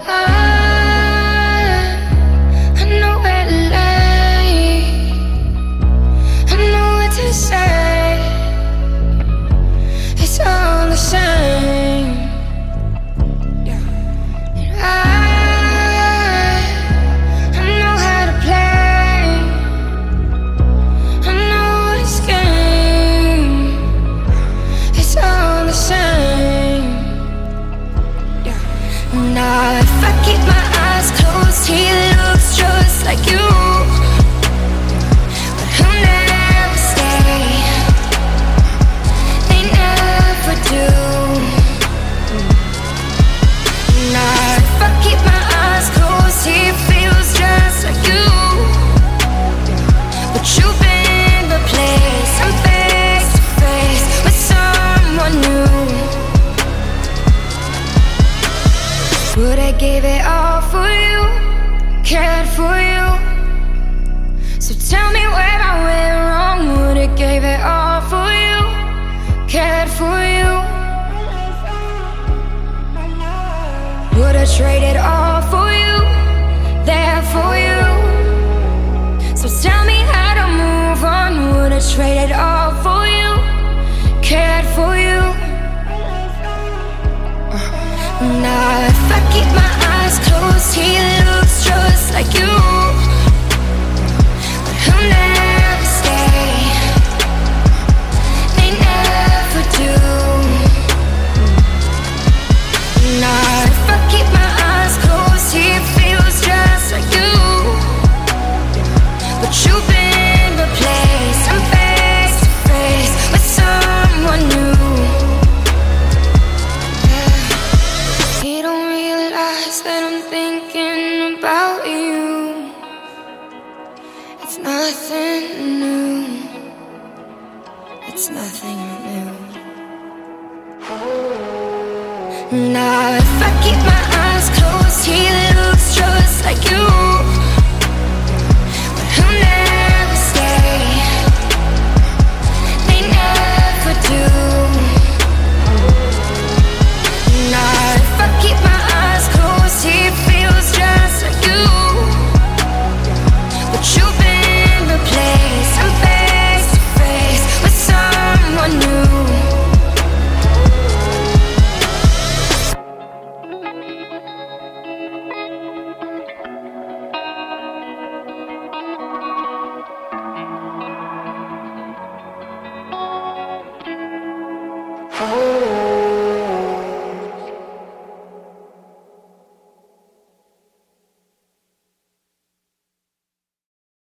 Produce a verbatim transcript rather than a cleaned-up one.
I know where to lay, I know what to say. It's all the same. And I, I know how to play, I know this game. It's all the same. Now if I keep my eyes closed, he looks just like you, but he'll never stay. They never do. Now if I keep my eyes closed, he feels just like you, but you've been replaced. I'm face to face with someone new. Would I give it all for you, cared for you? So tell me where I went wrong. Would I give it all for you, cared for you? Would I trade it all for you, there for you? So tell me how to move on. Would I trade it all for you, cared for you? Now if I keep my eyes closed, he looks just like you, but he'll never stay. They never do. Now if I keep my eyes closed, he feels just like you, but you've been replaced. I'm face to face with someone new. You don't realize that I'm thinking about you. It's nothing new, it's nothing new. Now if I keep my eyes closed, he looks just like you,